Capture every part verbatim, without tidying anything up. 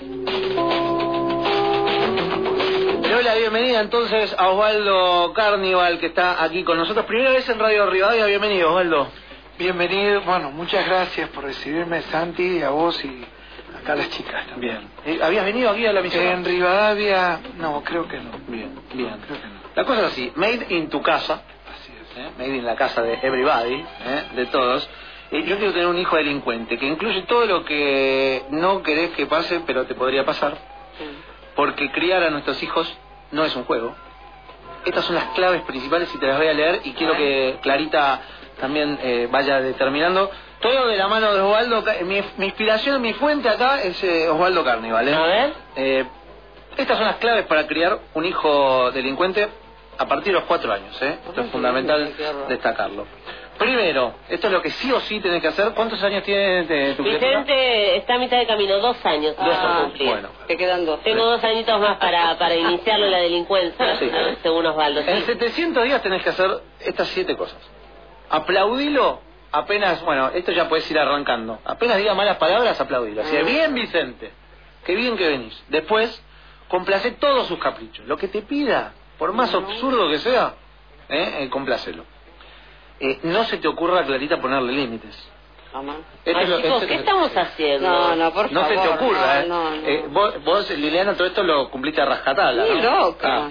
Le doy la bienvenida entonces a Osvaldo Carnival, que está aquí con nosotros. Primera vez en Radio Rivadavia. Bienvenido, Osvaldo. Bienvenido. Bueno, muchas gracias por recibirme, Santi, a vos y acá a las chicas también. Bien. Eh, ¿Habías venido aquí a la misión? En Rivadavia, no, creo que no. Bien, bien. Creo que no. La cosa es así, made in tu casa. Así es. ¿eh? Made in la casa de everybody, ¿eh? De todos. Eh, yo quiero tener un hijo delincuente, que incluye todo lo que no querés que pase, pero te podría pasar. Porque criar a nuestros hijos no es un juego. Estas son las claves principales y te las voy a leer y quiero que Clarita también eh, vaya determinando. Todo de la mano de Osvaldo. Mi, mi inspiración, mi fuente acá es eh, Osvaldo Carnival. ¿eh? A ver. Eh, estas son las claves para criar un hijo delincuente a partir de los cuatro años. ¿eh? Esto es fundamental destacarlo. Primero, esto es lo que sí o sí tenés que hacer. ¿Cuántos años tiene eh, tu criatura? Vicente está a mitad de camino, dos años. Dos ah, años, cumplir. bueno. Te quedan dos. Tengo dos añitos más para, para iniciarlo en la delincuencia, Sí. según Osvaldo. En Sí. setecientos días tenés que hacer estas siete cosas. Aplaudilo apenas, bueno, esto ya puedes ir arrancando. Apenas diga malas palabras, aplaudilo. Así, bien, Vicente, qué bien que venís. Después, complacé todos sus caprichos. Lo que te pida, por más absurdo que sea, eh, eh, complácelo. Eh, no se te ocurra, Clarita, ponerle límites. Mamá. Esto Ay, es lo- chicos, esto- ¿qué estamos haciendo? No, no, por No favor. se te ocurra, ¿eh? No, no, no. Eh, vos, vos, Liliana, todo esto lo cumpliste a rajatabla, Ni ¿no? loca.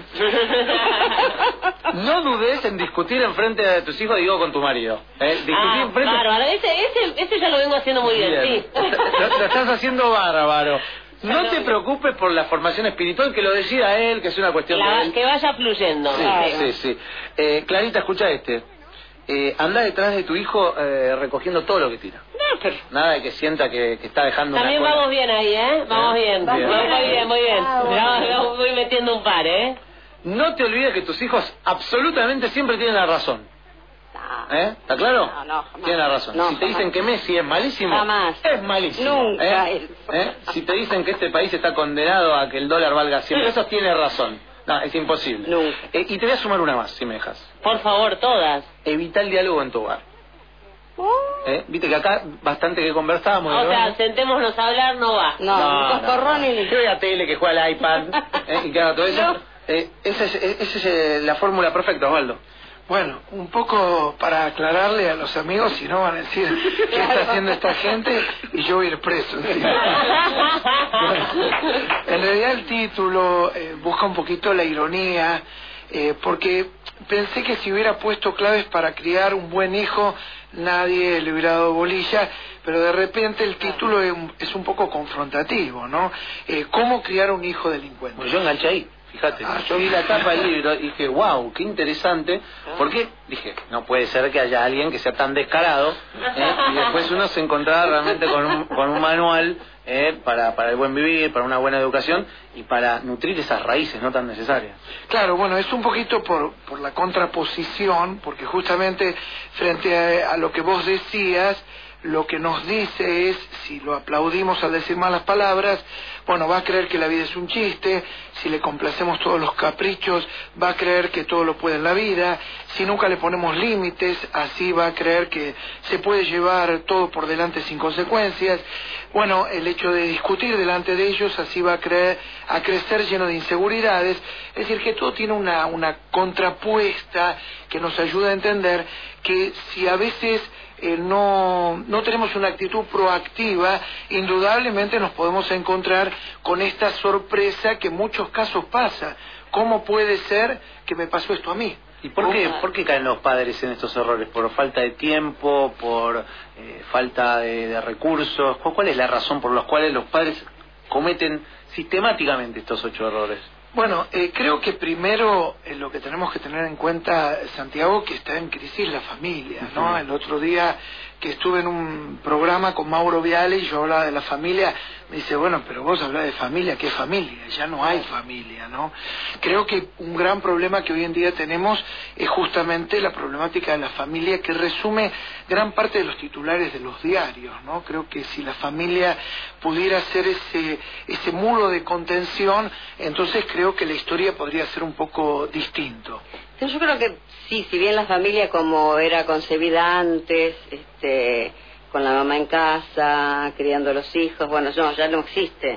Ah. No dudes en discutir en frente de tus hijos, digo, con tu marido. ¿eh? Discutir Ah, en frente... bárbaro. Ese, ese, ese ya lo vengo haciendo muy bien, Bien. sí. Lo, lo estás haciendo bárbaro. No te preocupes por la formación espiritual, que lo decida él, que es una cuestión La- de él. que vaya fluyendo. Sí, Claro. sí, sí. Eh, Clarita, escucha este. Eh, anda detrás de tu hijo eh, recogiendo todo lo que tira. No, pero Nada de que sienta que, que está dejando también una cola. vamos bien ahí, ¿eh? Vamos ¿Eh? bien. Bien. Muy bien, muy bien. Ah, bueno. Ya, ya voy metiendo un par, ¿eh? No te olvides que tus hijos absolutamente siempre tienen la razón. No. ¿Eh? ¿Está claro? No, no, jamás. Tienen la razón. No, si te jamás. dicen que Messi es malísimo, Jamás. es malísimo. Nunca. ¿eh? ¿Eh? Si te dicen que este país está condenado a que el dólar valga cien pesos, tienes razón. No, es imposible. Nunca. Eh, y te voy a sumar una más, si me dejas. Por favor, todas. Evita el diálogo en tu hogar. ¿Eh? Viste que acá bastante que conversábamos. O ¿no? sea, sentémonos a hablar, no va. No, un coscorrón y Que vea tele, que juega al iPad ¿eh? y que haga todo eso. No. Eh, esa es, esa es eh, la fórmula perfecta, Osvaldo. Bueno, un poco para aclararle a los amigos, si no van a decir qué está haciendo esta gente y yo voy a ir preso. Bueno, en realidad el título eh, busca un poquito la ironía, eh, porque pensé que si hubiera puesto claves para criar un buen hijo, nadie le hubiera dado bolilla, pero de repente el título es un, es un poco confrontativo, ¿no? Eh, ¿Cómo criar un hijo delincuente? Pues yo enganché ahí, fíjate. Ah, yo sí. vi la tapa del libro y dije, wow, qué interesante. Porque dije, no puede ser que haya alguien que sea tan descarado. ¿eh? Y después uno se encontraba realmente con un, con un manual eh, para, para el buen vivir, para una buena educación y para nutrir esas raíces no tan necesarias. Claro, bueno, es un poquito por, por la contraposición, porque justamente frente a, a lo que vos decías, lo que nos dice es, si lo aplaudimos al decir malas palabras, bueno, va a creer que la vida es un chiste, si le complacemos todos los caprichos, va a creer que todo lo puede en la vida, si nunca le ponemos límites, así va a creer que se puede llevar todo por delante sin consecuencias. Bueno, el hecho de discutir delante de ellos, así va a, creer, a crecer lleno de inseguridades. Es decir, que todo tiene una, una contrapuesta que nos ayuda a entender que si a veces eh, no, no tenemos una actitud proactiva, indudablemente nos podemos encontrar con esta sorpresa que en muchos casos pasa. ¿Cómo puede ser que me pasó esto a mí? ¿Y por qué, por qué caen los padres en estos errores? ¿Por falta de tiempo? ¿Por eh, falta de, de recursos? ¿Cuál es la razón por la cual los padres cometen sistemáticamente estos ocho errores? Bueno, eh, creo que primero eh, lo que tenemos que tener en cuenta, Santiago, que está en crisis la familia, ¿no? Uh-huh. El otro día que estuve en un programa con Mauro Viale y yo hablaba de la familia, me dice, bueno, pero vos hablás de familia, ¿qué familia? Ya no hay familia, ¿no? Creo que un gran problema que hoy en día tenemos es justamente la problemática de la familia, que resume gran parte de los titulares de los diarios, ¿no? Creo que si la familia pudiera ser ese, ese muro de contención, entonces creo que la historia podría ser un poco distinto. Yo creo que sí, si bien la familia como era concebida antes, este, con la mamá en casa, criando a los hijos, bueno, no, ya no existe.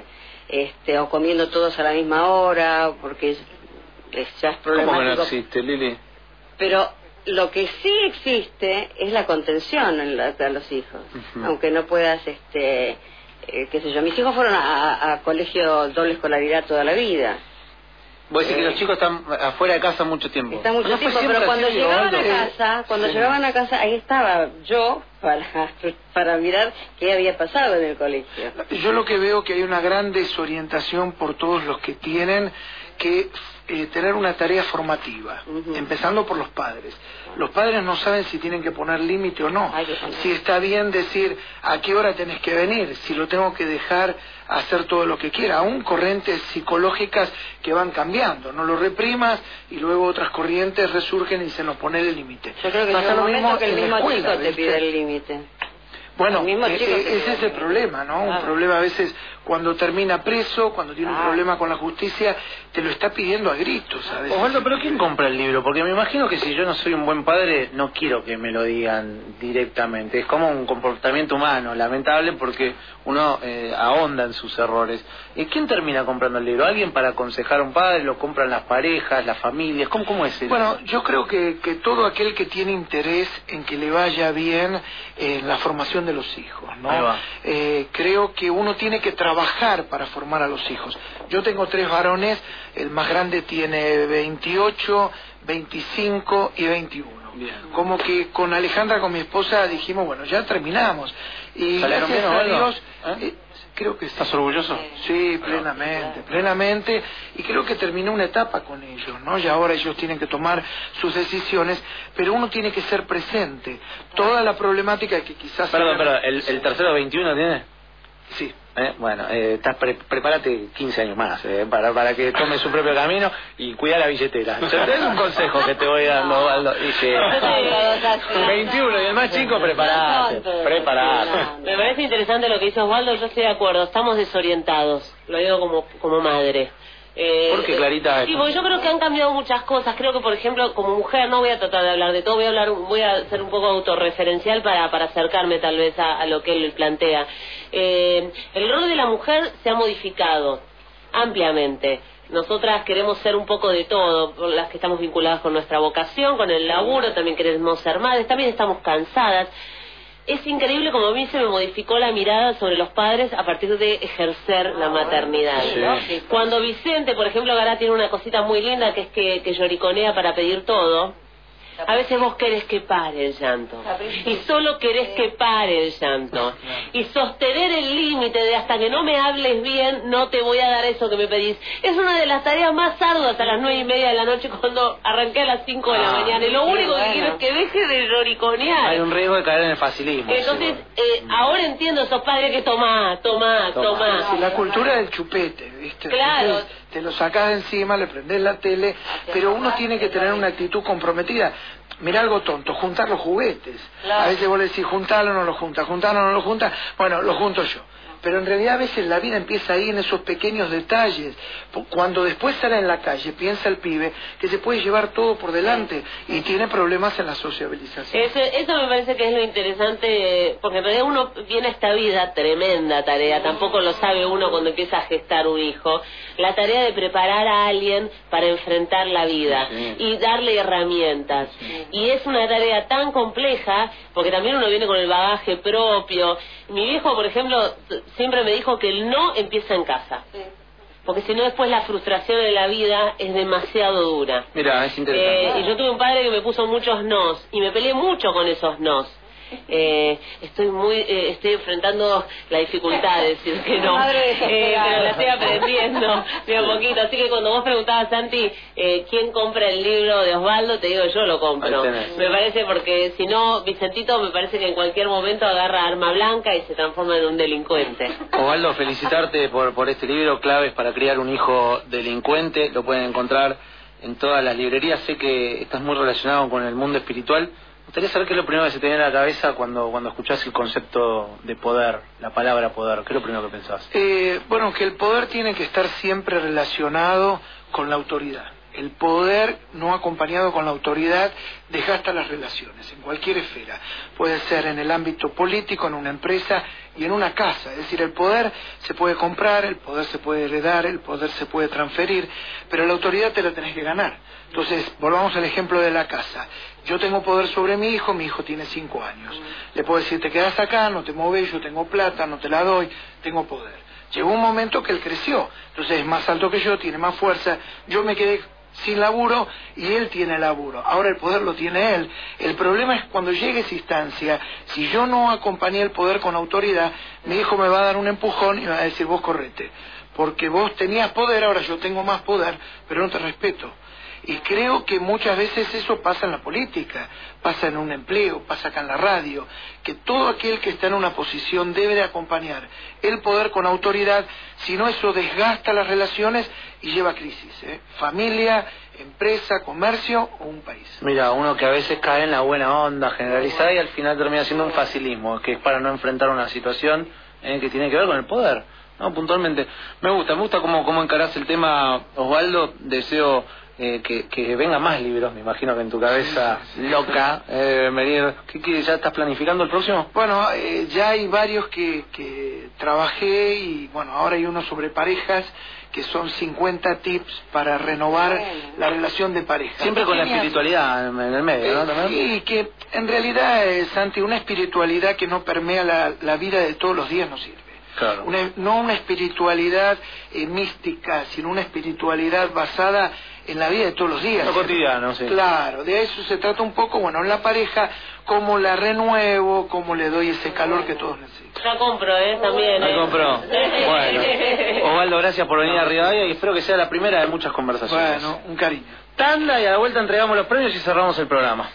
este, o comiendo todos a la misma hora, porque es, es, ya es problemático. ¿Cómo que no existe, Lili? Pero lo que sí existe es la contención en la, a los hijos, uh-huh. aunque no puedas, este, eh, qué sé yo, mis hijos fueron a, a colegio doble escolaridad toda la vida. Vos decís eh, que los chicos están afuera de casa mucho tiempo. Está mucho ¿No tiempo, pero cuando así, llegaban Aldo? a casa, cuando sí. llegaban a casa, ahí estaba yo para, para mirar qué había pasado en el colegio. Yo lo que veo que hay una gran desorientación por todos los que tienen que eh, tener una tarea formativa, uh-huh. empezando por los padres. Los padres no saben si tienen que poner límite o no, si está bien decir a qué hora tenés que venir, si lo tengo que dejar hacer todo lo que quiera, aún corrientes psicológicas que van cambiando, no lo reprimas y luego otras corrientes resurgen y se nos pone el límite. Yo creo que pasa lo mismo que el mismo escuela, chico te ¿viste? Pide el límite. Bueno, eh, ese es el problema, ¿no? Claro. Un problema a veces cuando termina preso, cuando tiene ah. un problema con la justicia, te lo está pidiendo a gritos a veces. Osvaldo, pero ¿quién compra el libro? Porque me imagino que si yo no soy un buen padre, no quiero que me lo digan directamente. Es como un comportamiento humano, lamentable, porque uno eh, ahonda en sus errores. ¿Y quién termina comprando el libro? ¿Alguien para aconsejar a un padre? ¿Lo compran las parejas, las familias? ¿Cómo, cómo es eso? Bueno, yo creo que, que todo aquel que tiene interés en que le vaya bien en la formación de los hijos, ¿no? Eh, creo que uno tiene que trabajar para formar a los hijos. Yo tengo tres varones, el más grande tiene veintiocho, veinticinco y veintiuno. Bien. Como que con Alejandra, con mi esposa, dijimos, bueno, ya terminamos. Y ¿salieron bien, gracias a Dios, ¿Eh? eh, creo que ¿Estás orgulloso? Sí, plenamente, plenamente, y creo que terminó una etapa con ellos, ¿no? Y ahora ellos tienen que tomar sus decisiones, pero uno tiene que ser presente. Toda la problemática que quizás... Perdón, perdón, ¿el, el tercero de veintiuno tiene? Sí. Eh, bueno, eh, estás pre prepárate quince años más eh, para, para que tome su propio camino y cuida la billetera. Es un consejo que te voy dando, Osvaldo. Dice, veintiuno y el más chico, preparate, preparate. Me parece interesante lo que dice Osvaldo, yo estoy de acuerdo, estamos desorientados, lo digo como, como madre. Eh, ¿Por qué, Clarita? Sí, porque yo creo que han cambiado muchas cosas. Creo que, por ejemplo, como mujer, no voy a tratar de hablar de todo, voy a hablar, voy a ser un poco autorreferencial para, para acercarme tal vez a, a lo que él plantea. Eh, el rol de la mujer se ha modificado ampliamente. Nosotras queremos ser un poco de todo, las que estamos vinculadas con nuestra vocación, con el laburo, también queremos ser madres, también estamos cansadas. Es increíble como a mí se me modificó la mirada sobre los padres a partir de ejercer la maternidad, ¿no? Sí. Cuando Vicente, por ejemplo, Gará tiene una cosita muy linda que es que, que lloriconea para pedir todo, a veces vos querés que pare el llanto y solo querés que pare el llanto y sostener el límite de hasta que no me hables bien no te voy a dar eso que me pedís es una de las tareas más arduas a las nueve y media de la noche cuando arranqué a las cinco de la ah, mañana y lo único bueno. que quiero es que deje de lloriconear. Hay un riesgo de caer en el facilismo. Entonces eh, ahora entiendo esos padres que tomá, tomá, tomá, tomá. Sí, la cultura del chupete, ¿viste? Claro. Entonces, te lo sacás de encima, le prendés la tele, pero uno tiene que tener una actitud comprometida. Mirá algo tonto, juntar los juguetes. Claro. A veces vos le decís, juntalo o no lo juntas, juntalo o no lo juntas, bueno, lo junto yo. Pero en realidad a veces la vida empieza ahí en esos pequeños detalles. Cuando después sale en la calle, piensa el pibe que se puede llevar todo por delante y tiene problemas en la sociabilización. Eso, eso me parece que es lo interesante, porque en realidad uno viene a esta vida, tremenda tarea, tampoco lo sabe uno cuando empieza a gestar un hijo, la tarea de preparar a alguien para enfrentar la vida sí. y darle herramientas. Sí. Y es una tarea tan compleja, porque también uno viene con el bagaje propio. Mi viejo, por ejemplo, siempre me dijo que el no empieza en casa. Sí. Porque si no después la frustración de la vida es demasiado dura. Mira, es interesante. Eh, y yo tuve un padre que me puso muchos nos y me peleé mucho con esos nos. Eh, estoy muy eh, estoy enfrentando la dificultad de decir que no, eh, pero la estoy aprendiendo de a poquito. Así que cuando vos preguntabas, Santi, eh, ¿quién compra el libro de Osvaldo? Te digo, yo lo compro. Me parece porque si no, Vicentito me parece que en cualquier momento agarra arma blanca y se transforma en un delincuente. Osvaldo, felicitarte por, por este libro, Claves para criar un hijo delincuente. Lo pueden encontrar en todas las librerías. Sé que estás muy relacionado con el mundo espiritual. Me gustaría saber qué es lo primero que se te viene a la cabeza cuando, cuando escuchás el concepto de poder, la palabra poder. ¿Qué es lo primero que pensás? Eh, bueno, que el poder tiene que estar siempre relacionado con la autoridad. El poder no acompañado con la autoridad desgasta las relaciones en cualquier esfera. Puede ser en el ámbito político, en una empresa, y en una casa. Es decir, el poder se puede comprar, el poder se puede heredar, el poder se puede transferir, pero la autoridad te la tenés que ganar. Entonces, volvamos al ejemplo de la casa. Yo tengo poder sobre mi hijo, mi hijo tiene cinco años. Le puedo decir, te quedas acá, no te mueves, yo tengo plata, no te la doy, tengo poder. Llegó un momento que él creció, entonces es más alto que yo, tiene más fuerza, yo me quedé sin laburo y él tiene laburo. Ahora el poder lo tiene él. El problema es cuando llegue esa instancia, si yo no acompañé el poder con autoridad, mi hijo me va a dar un empujón y me va a decir, vos correte, porque vos tenías poder, ahora yo tengo más poder, pero no te respeto. Y creo que muchas veces eso pasa en la política, pasa en un empleo, pasa acá en la radio, que todo aquel que está en una posición debe de acompañar el poder con autoridad, si no eso desgasta las relaciones y lleva a crisis, ¿eh? Familia, empresa, comercio o un país. Mira, uno que a veces cae en la buena onda generalizada y al final termina siendo un facilismo, que es para no enfrentar una situación eh, que tiene que ver con el poder. No, puntualmente. Me gusta, me gusta cómo, cómo encarás el tema, Osvaldo. Deseo eh, que, que vengan más libros, me imagino que en tu cabeza sí, sí, sí. loca, eh, venir. ¿Qué, qué, ¿Ya estás planificando el próximo? Bueno, eh, ya hay varios que, que trabajé y bueno, ahora hay uno sobre parejas, que son cincuenta tips para renovar bueno. la relación de pareja. Siempre con la espiritualidad en el medio, ¿no? ¿También? Sí, que en realidad, eh, Santi, una espiritualidad que no permea la, la vida de todos los días no sirve. Claro. Una, no una espiritualidad eh, mística, sino una espiritualidad basada en la vida de todos los días. Lo cotidiano, sí. Claro, de eso se trata un poco, bueno, en la pareja, cómo la renuevo, cómo le doy ese calor que todos necesitan. La compro, ¿eh? También, ¿eh? La compro. Bueno, Osvaldo, gracias por venir a Rivadavia y espero que sea la primera de muchas conversaciones. Bueno, un cariño. Tanda y a la vuelta entregamos los premios y cerramos el programa.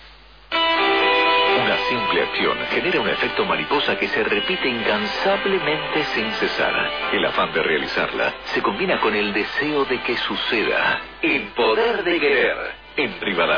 Una simple acción genera un efecto mariposa que se repite incansablemente sin cesar. El afán de realizarla se combina con el deseo de que suceda. El poder de querer. En Rivadavia.